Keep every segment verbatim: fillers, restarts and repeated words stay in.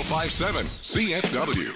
five seven C F W.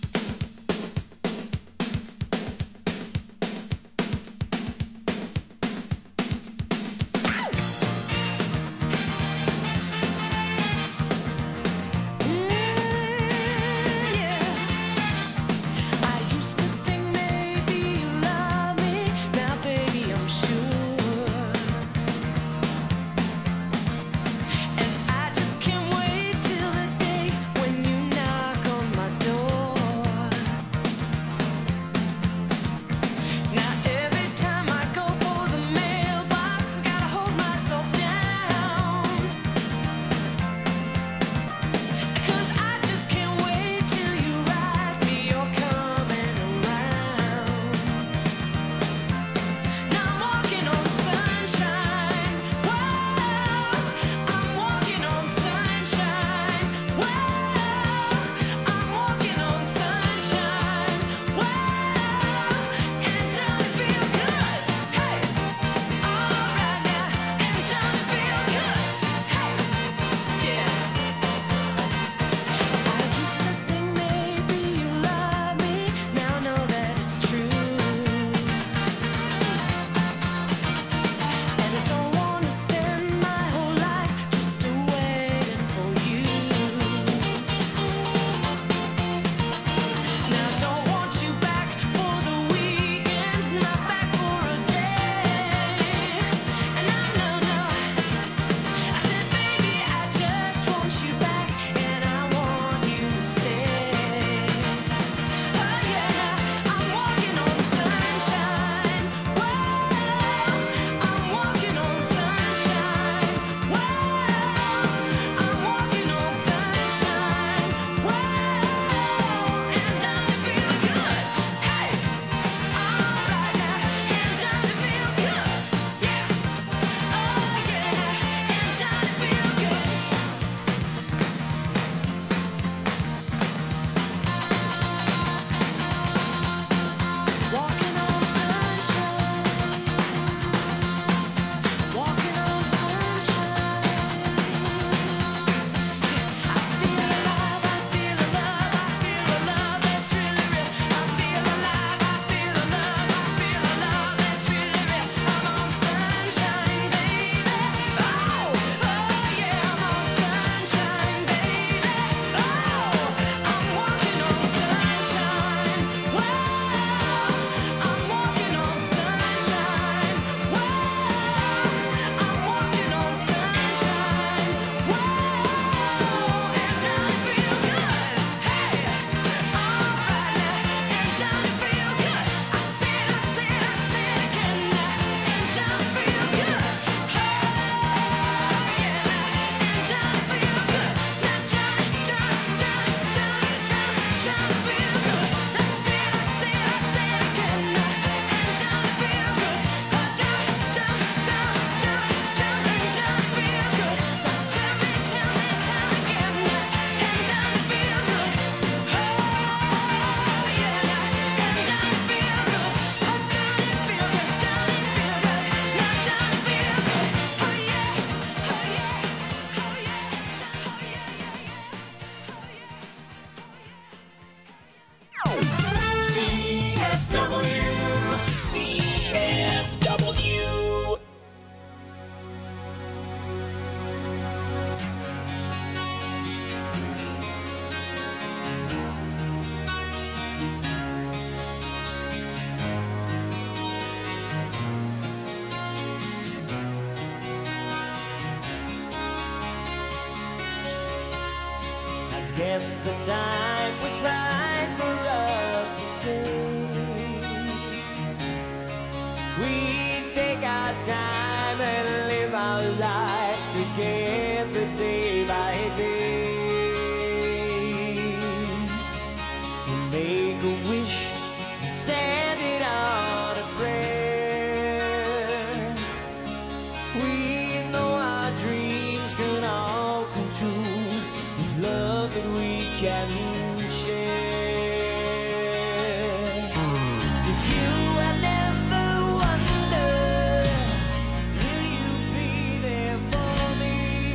Guess the time was right for us to say we take our time and live our lives together day by day. Make a wish and send it on a prayer. We know our dreams can all come true with love that we can share. If you have never wondered, will you be there for me?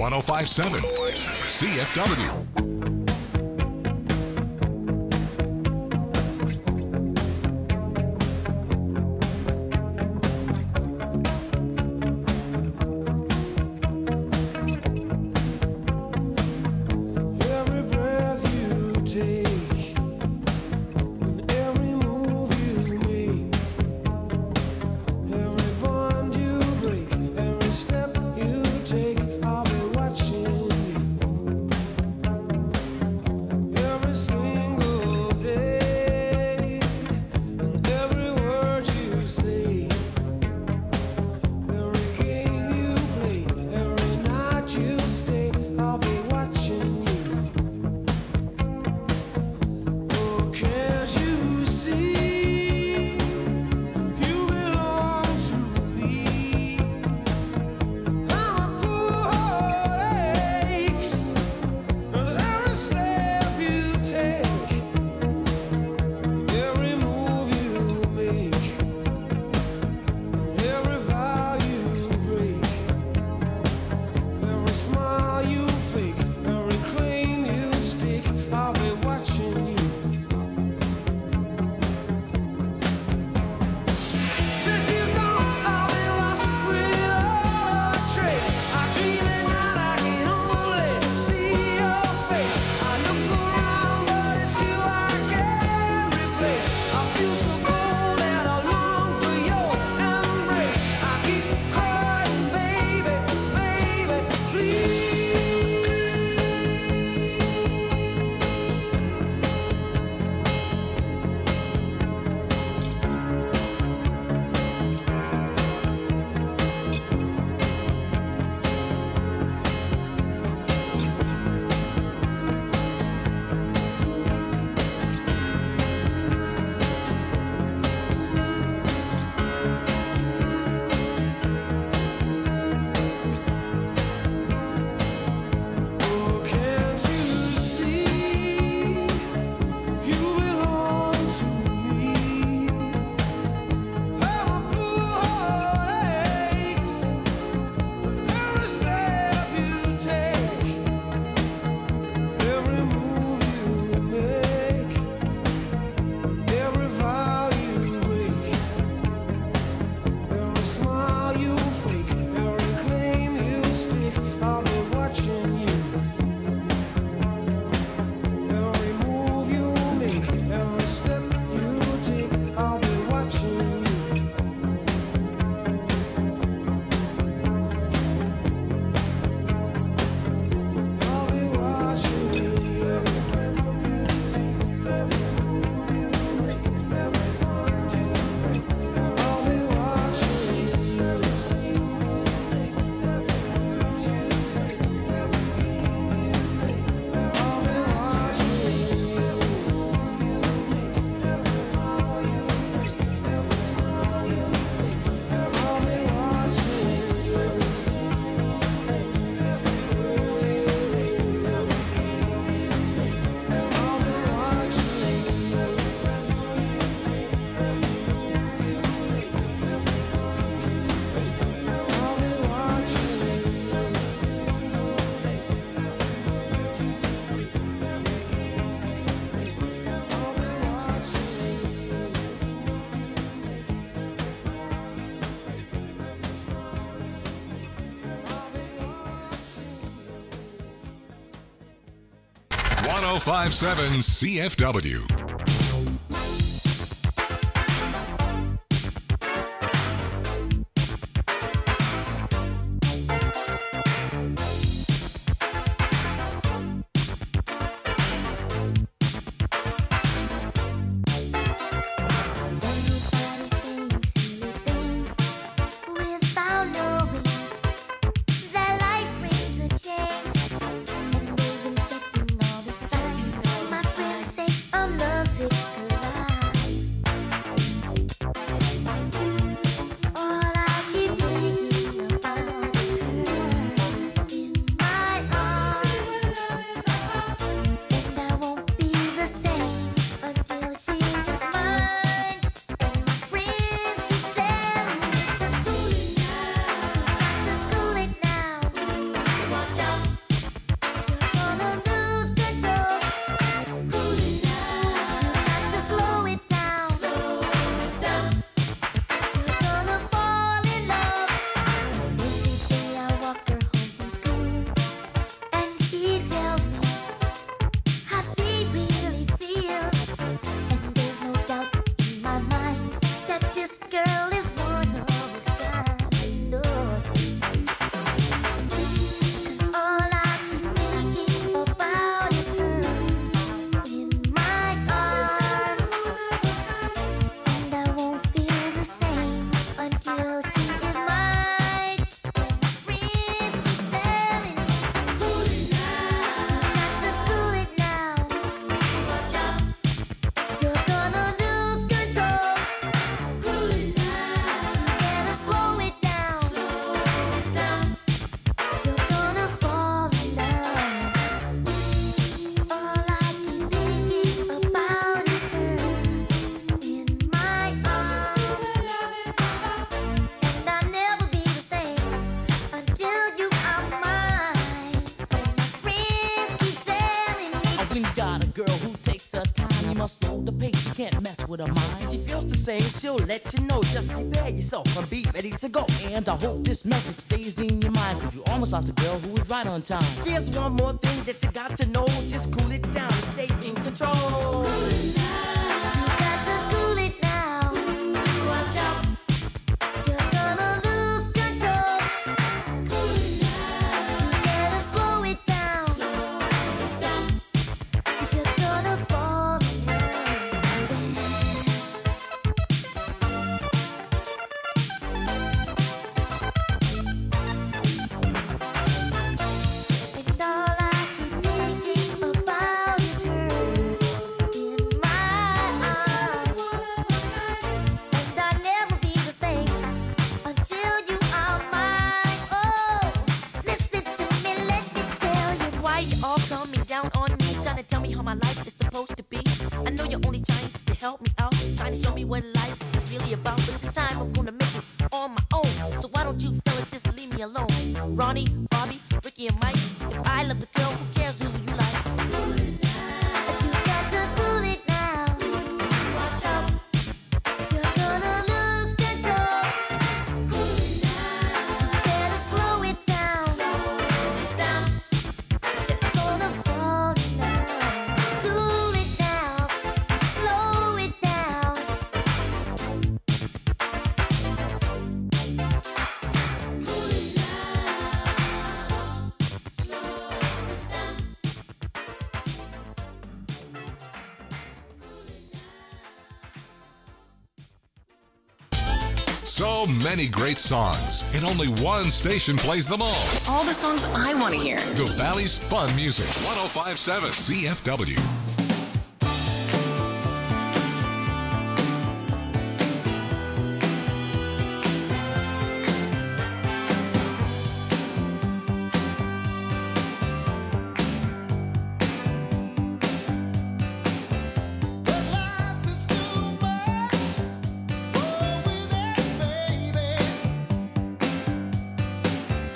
one oh five point seven C F W. one oh five point seven C F W. My friends say I'm loved. When you got a girl who takes her time, you must slow the pace, you can't mess with her mind. She feels the same, she'll let you know. Just prepare yourself and be ready to go. And I hope this message stays in your mind, cause you almost lost a girl who was right on time. Here's one more thing that you got to know. Just cool it down and stay in control. Cool it down. You got to cool it down. Watch out. You're gonna lose control. Cool it down. You better slow it down. Slow it down. Cause you're gonna fall in love. And all I keep thinking about is her in my arms. And I'll never be the same until you are mine. Oh, listen to me, let me tell you why you all coming down on me, trying to tell me how my life is supposed to be. I know you're only trying to help me out, trying to show me what life is really about. But this time I'm gonna make it on my own. So why don't you fellas just leave me alone? Ronnie, Bobby, Ricky, and Mike. If I love the girl, who cares who you like? Cool it down. You got to cool it down. Watch out. You're gonna lose control. Cool it down. Better slow it down. Slow it down. Cause you're gonna fall in love. Cool it down. Slow it down. Cool it down. Slow it down. So many great songs, and only one station plays them all. All the songs I want to hear. The Valley's Fun Music, one oh five point seven C F W.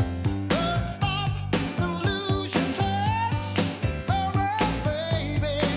Stop and lose your touch, oh, baby.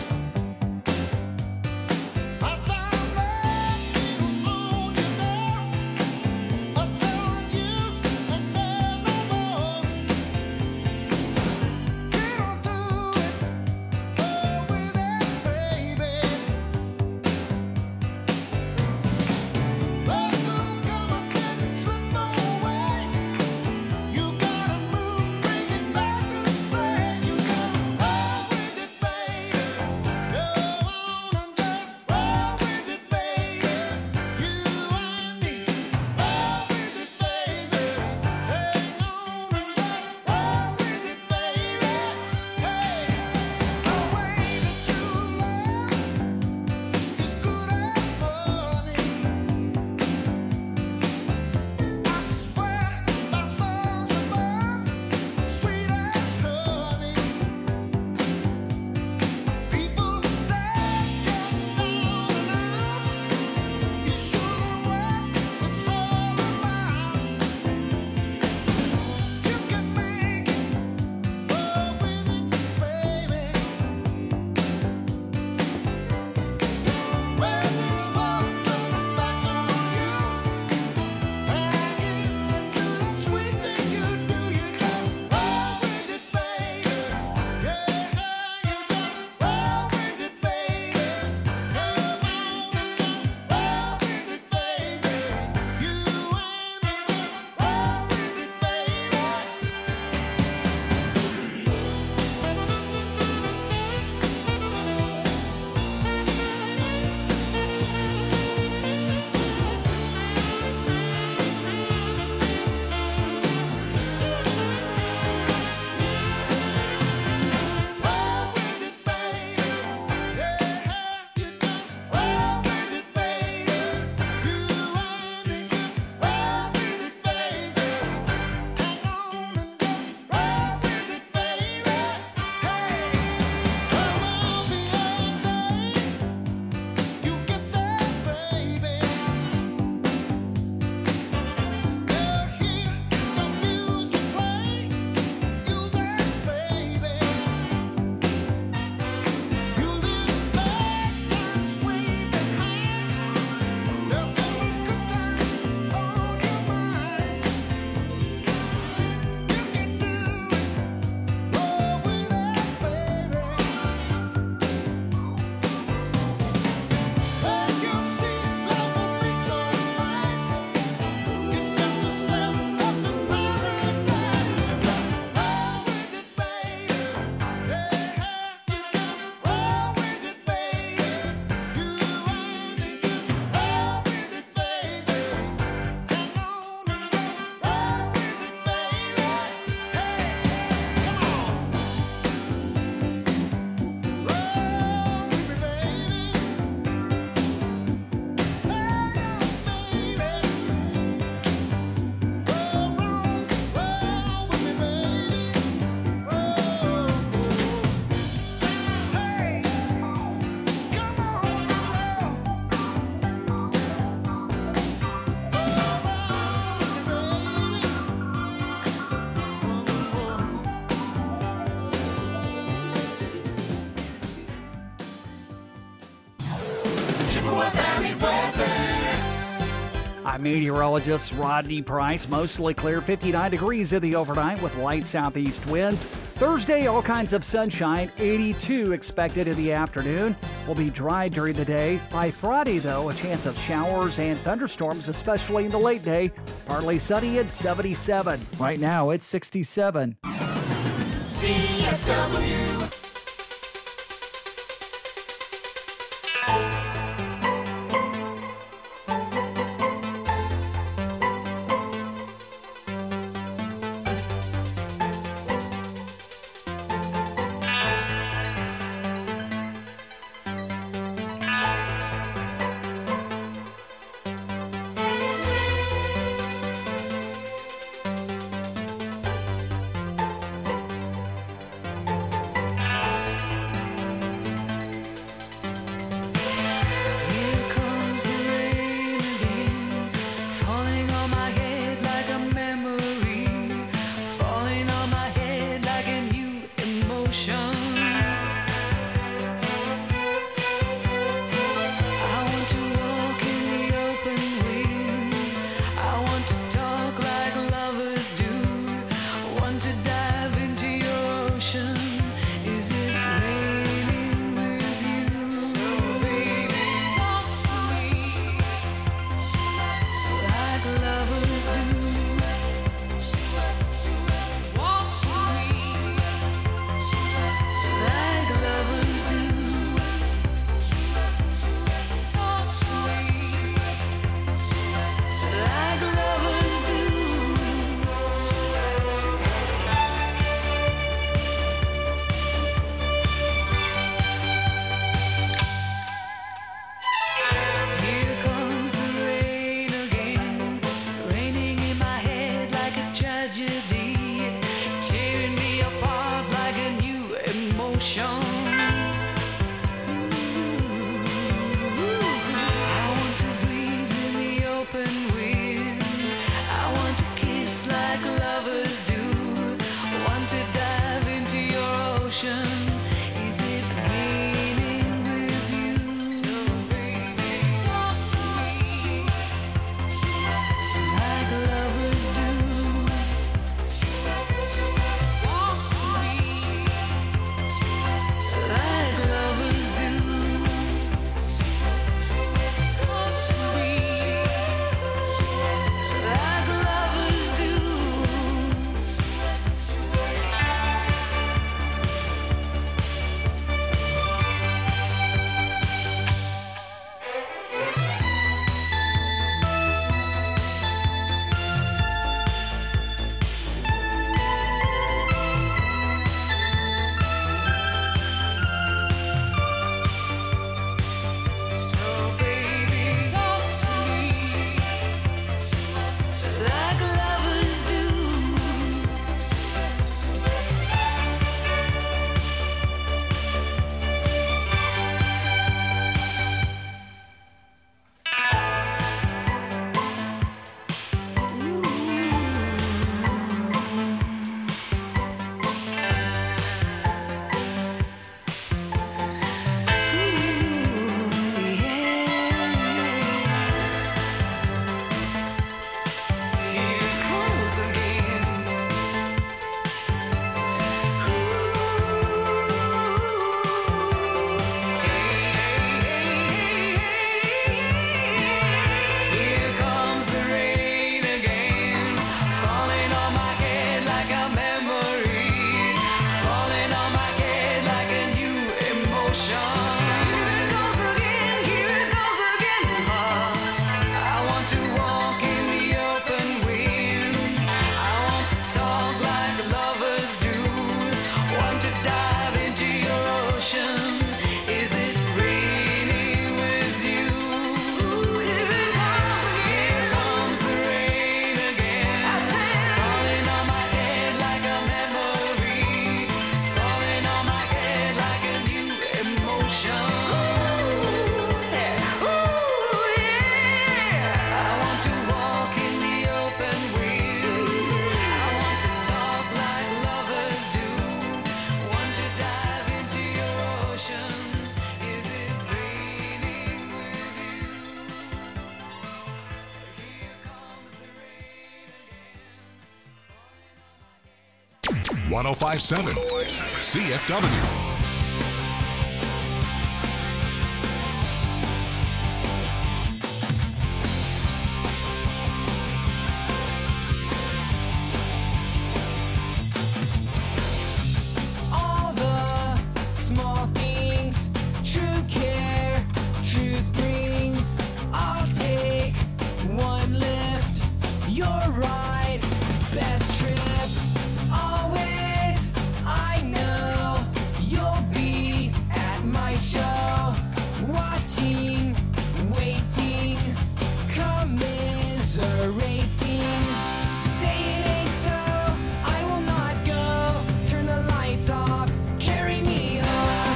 I'm meteorologist Rodney Price. Mostly clear, fifty-nine degrees in the overnight with light southeast winds. Thursday, all kinds of sunshine, eighty-two expected in the afternoon. Will be dry during the day. By Friday, though, a chance of showers and thunderstorms, especially in the late day. Partly sunny at seventy-seven. Right now, it's sixty-seven. C F W. one oh five point seven C F W. All the small things, true care, truth brings. I'll take one lift, your ride, best trip. Always, I know you'll be at my show, watching, waiting, commiserating. Say it ain't so, I will not go. Turn the lights off, carry me home.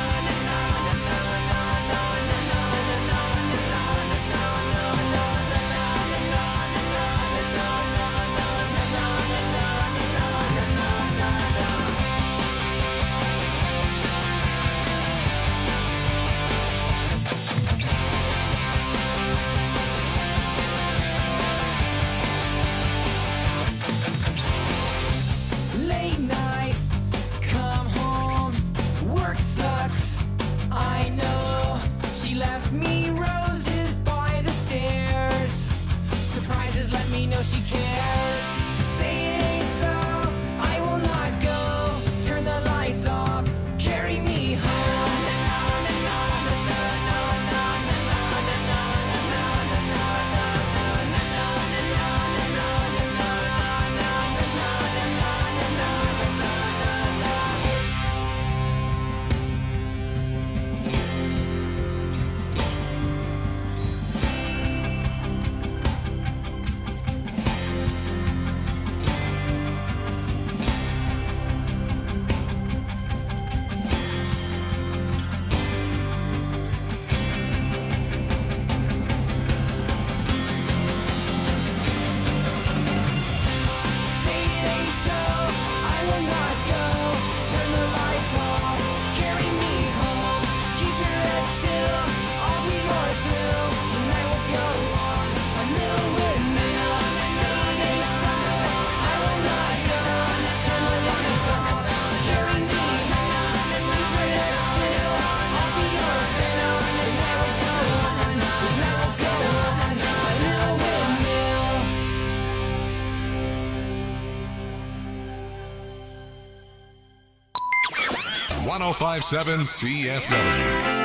Late night, come home, work sucks, I know. She left me roses by the stairs. Surprises let me know she cares. Say it ain't so, I will not go. Turn the lights off, carry me home. Say it ain't so, I will not go. Turn the lights off, carry me home. Keep your head still, I'll be your thrill. The night will go on, a little windmill. Say it ain't so, I will not go. Turn the lights off, carry me home. Keep your head still, I'll be your thrill. The night will go on, the night will go on, a little windmill. one oh five point seven C F W.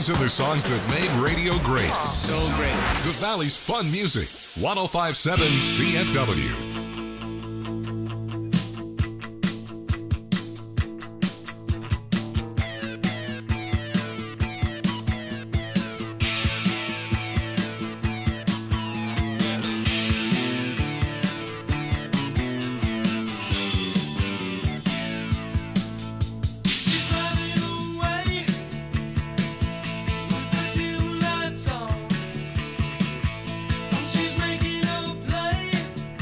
These are the songs that made radio great. So great. The Valley's fun music. one oh five point seven C F W. She's making a play.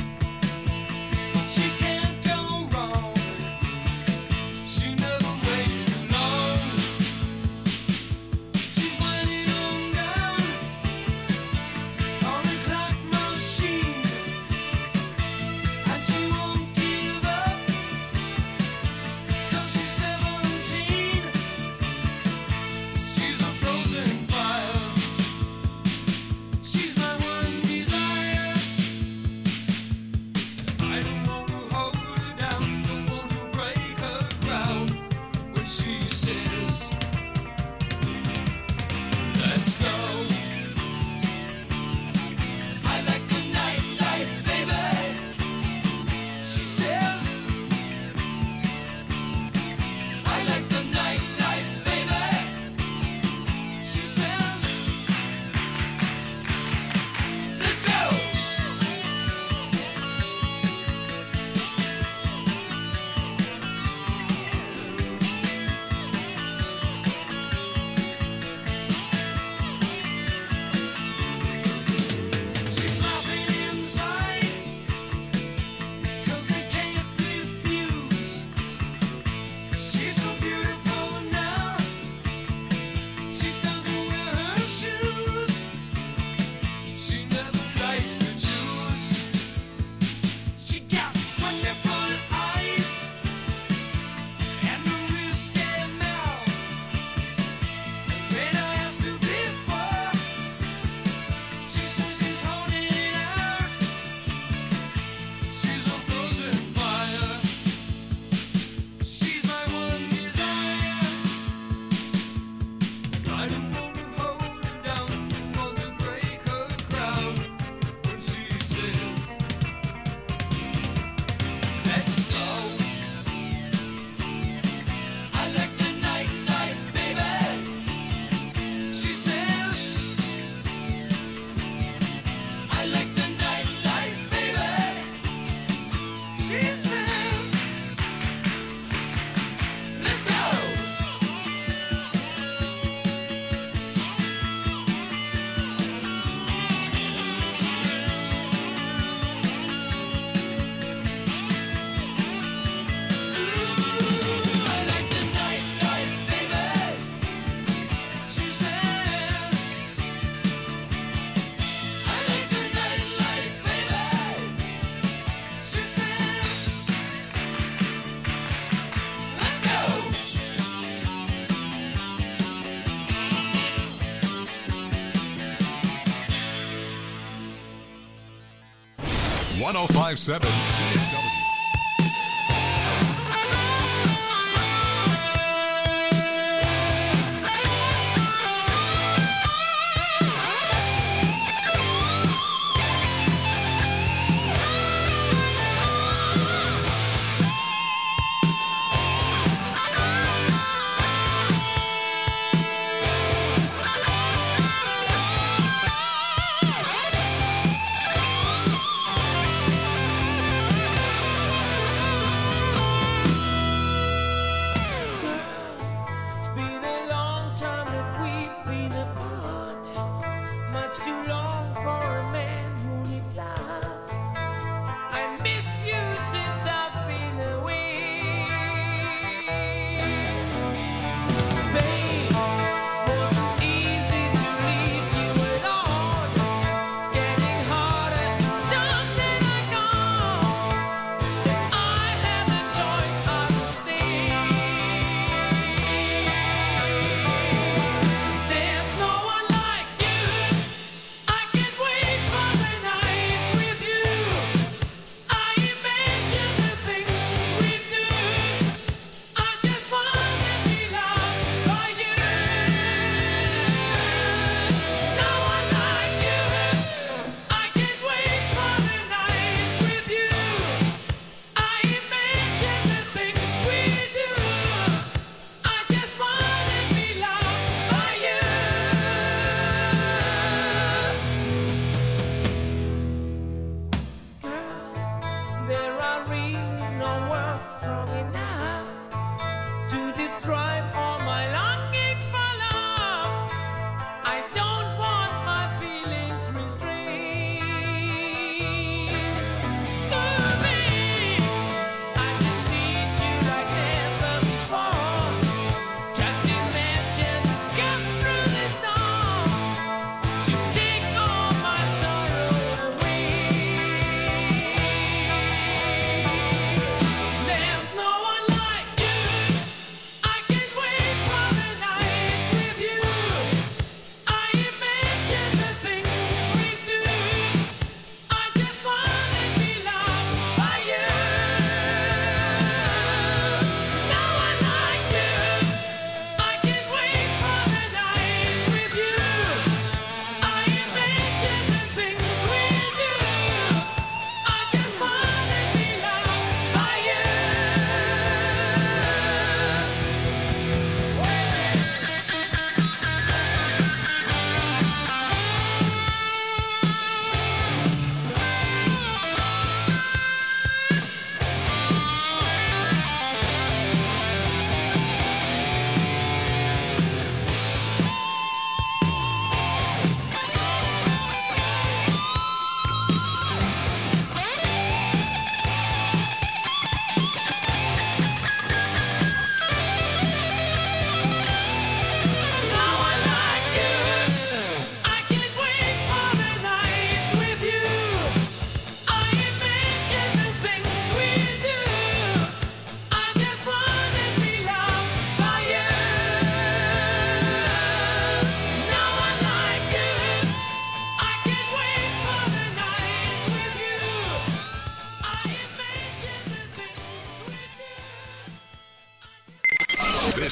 one oh five point seven C F W.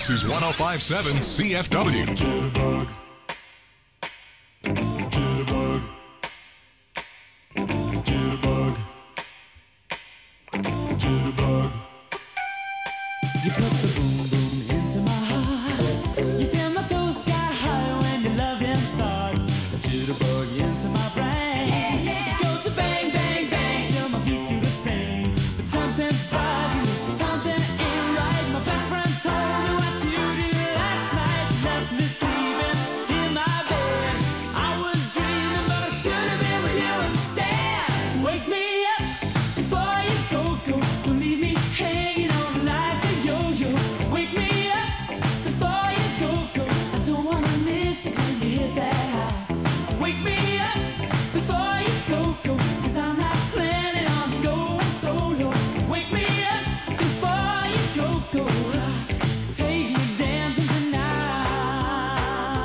This is one oh five point seven C F W. Jitterbug. Jitterbug. Jitterbug. Jitterbug. You put the boom boom into my heart. You send my soul sky high when your loving starts. A jitterbug into my brain. It goes to bang, bang, bang till my feet do the same. But something's bugging, something ain't right. My best friend told me what you did last night. You left me sleeping in my bed. I was dreaming, but I should have been with you instead. Wake me up before you go, go. Don't leave me hanging on like a yo-yo. Wake me up before you go, go. I don't wanna miss it when you hit that high. Wake me up before you go, go. Cause I'm not planning on going solo. Wake me up before you go, go. Take me dancing tonight.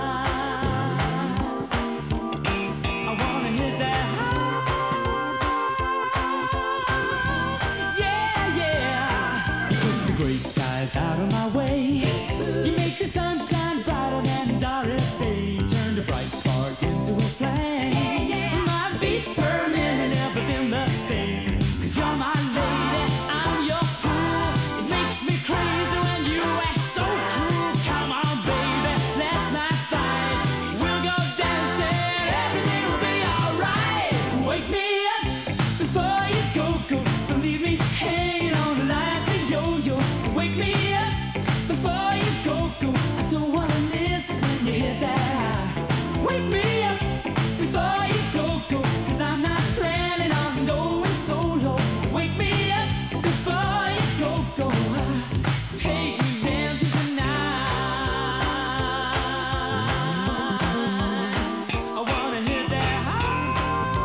I wanna hit that high. Yeah, yeah. You put the gray skies out of my way. You make the sunshine brighter than Doris Day. Turn the bright spark into a flame. My beats per minute never been the same. Cause you're my lady, I'm your fool. It makes me crazy when you act so cruel. Come on, baby, let's not fight. We'll go dancing, everything will be alright. Wake me up before you go, go. Don't leave me hanging on like a yo-yo. Wake me up before you go, go. I don't wanna miss it when you hit that high. Wake me up before you go, go. Cause I'm not planning on going solo. Wake me up before you go, go. Take me dancing tonight. I wanna hit that high.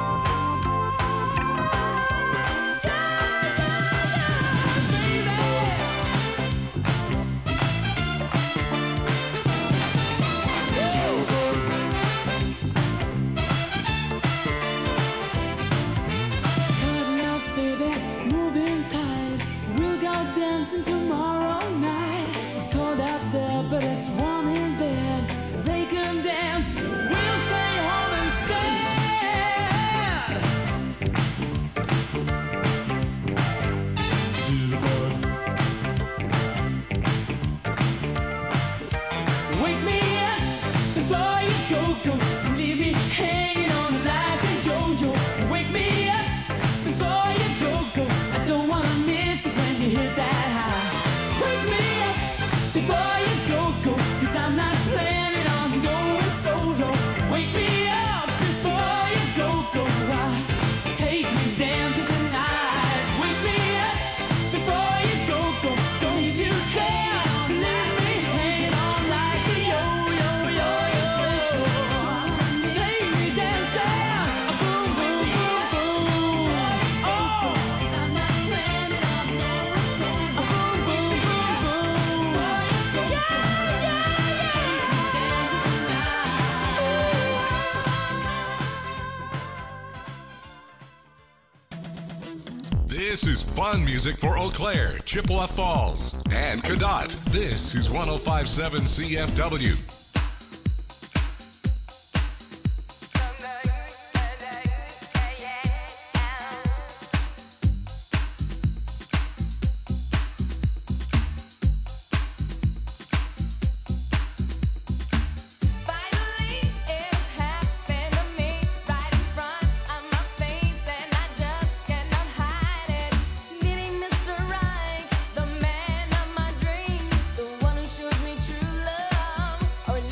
Yeah, yeah, yeah, baby. Cutting up, baby, moving tight. We'll go dancing tomorrow night. It's cold out there, but it's warm in bed. They can dance, we'll stay home instead. Jitterbug. Wake me up before you go, go. Don't leave me hanging on like a yo-yo. Wake me up before you go, go. I don't wanna miss it when you hit that high. Wake me up before you go, go. Cause I'm not planning on going solo. Wake me up before you go, go. Take me dancing tonight. Wake me up before you go, go. Don't need you there to leave me hanging on like a yo-yo, yo-yo. Take me dancing, boom, boom, boom, boom. Oh, 'cause I'm not planning on going solo. Boom, boom, boom, boom. Yeah, yeah, yeah. Take me dancing tonight. This is fun music for Eau Claire, Chippewa Falls, and Cadott. This is one oh five point seven C F W. Finally, it's happened to me right in front of my face, and I just cannot hide it. Meeting Mister Right, the man of my dreams, the one who shows me true love. Or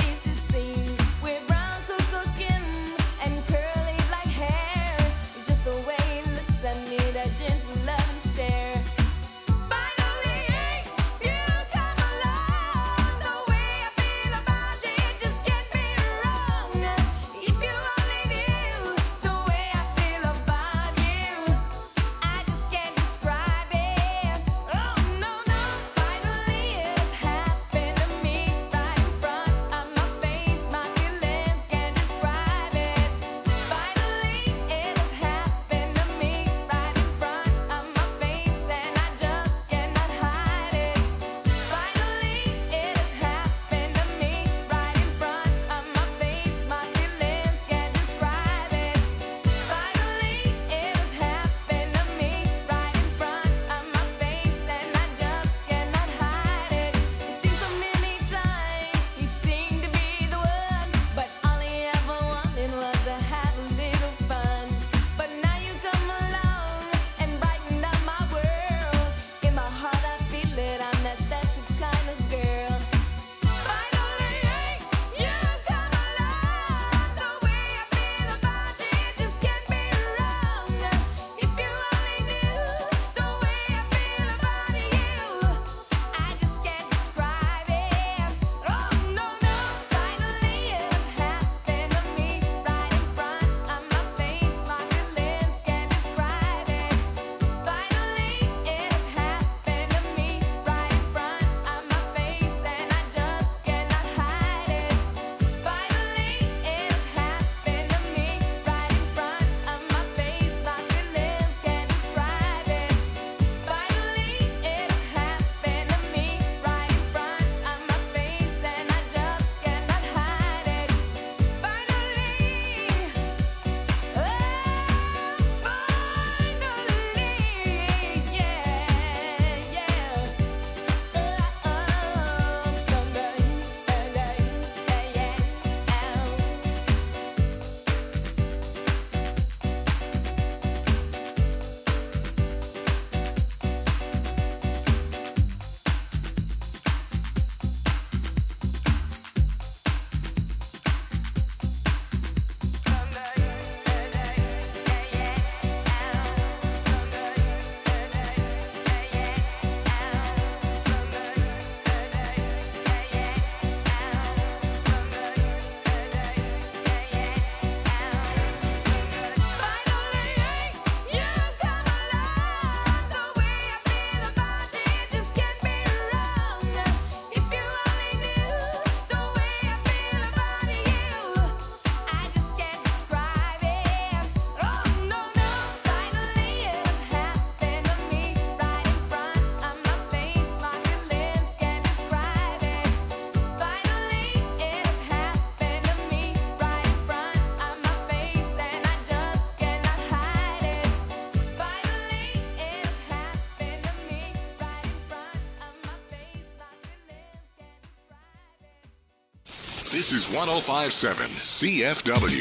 This is one oh five point seven C F W.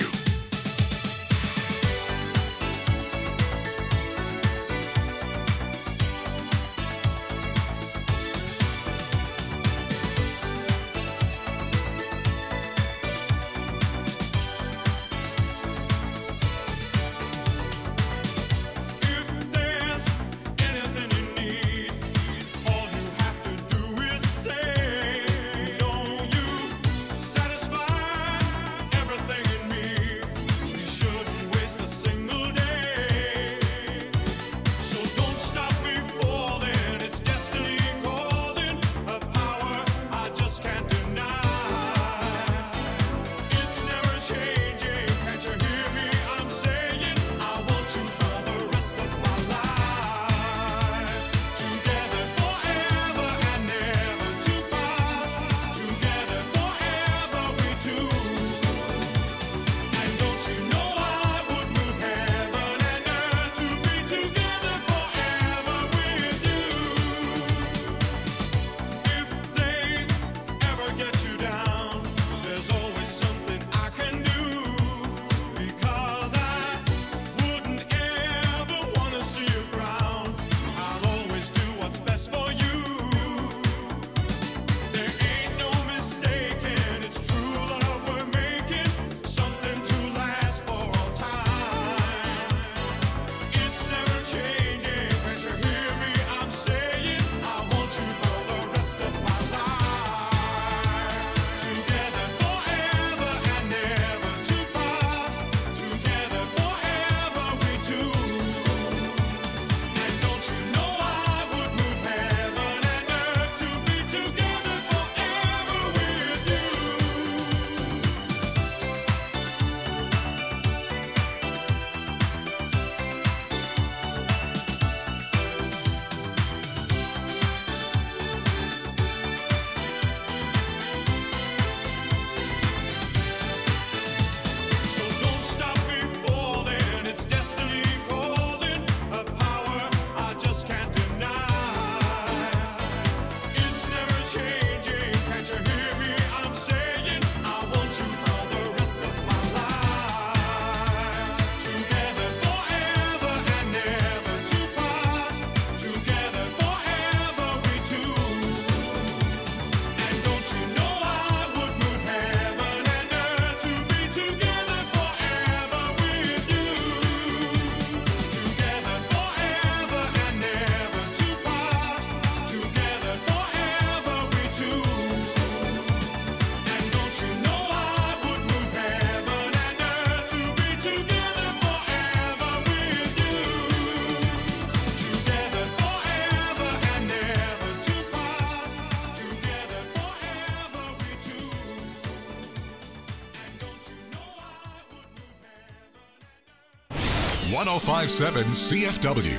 one oh five point seven C F W.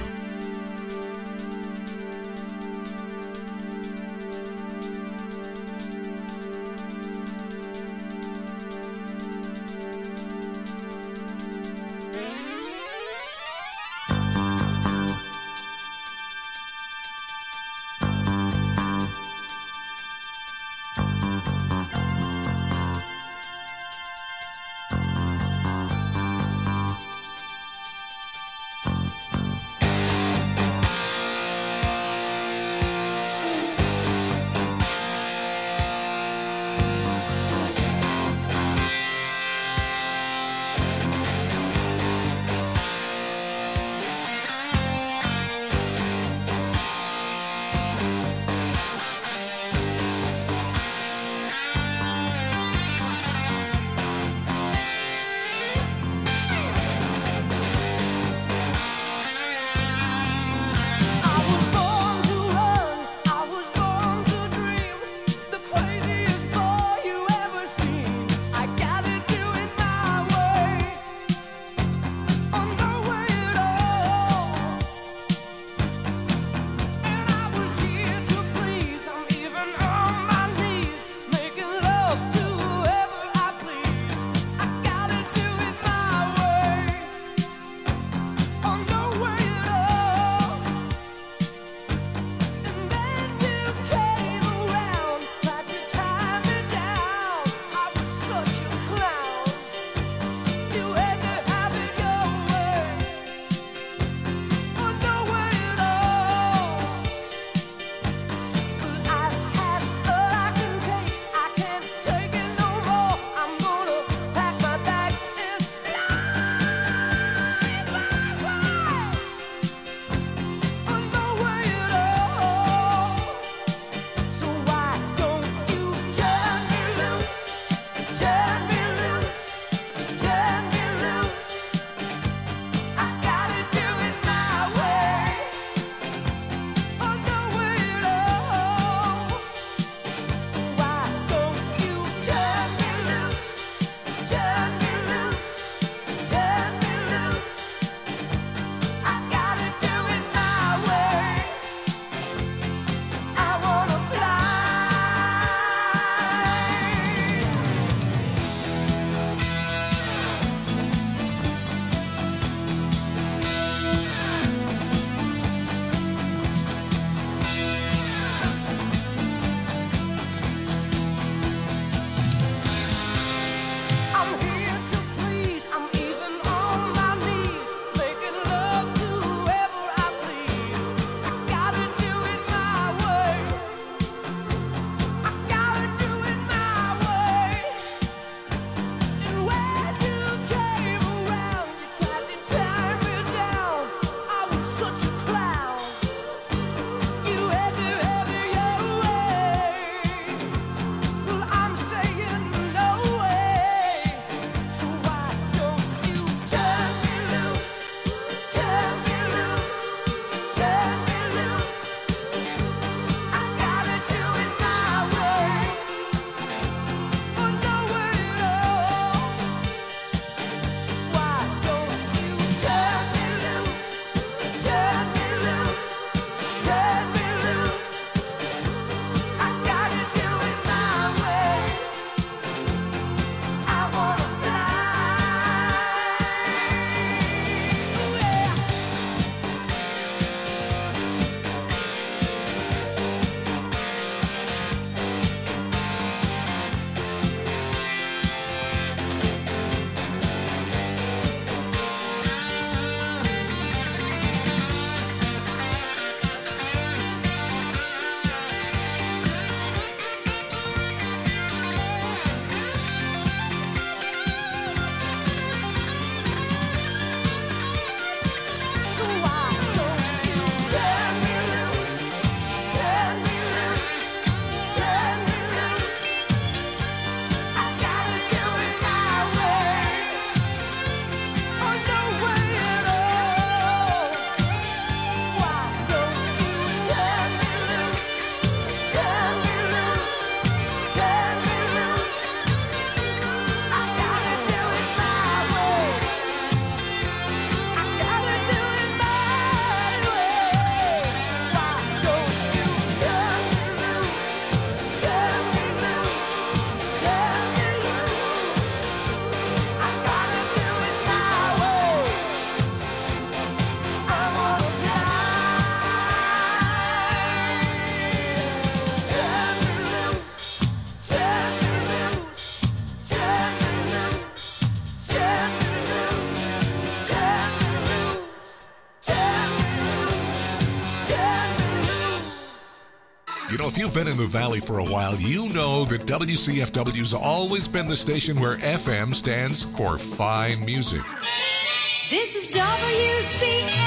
if you've been in the Valley for a while, you know that W C F W's always been the station where F M stands for fine music. This is W C F.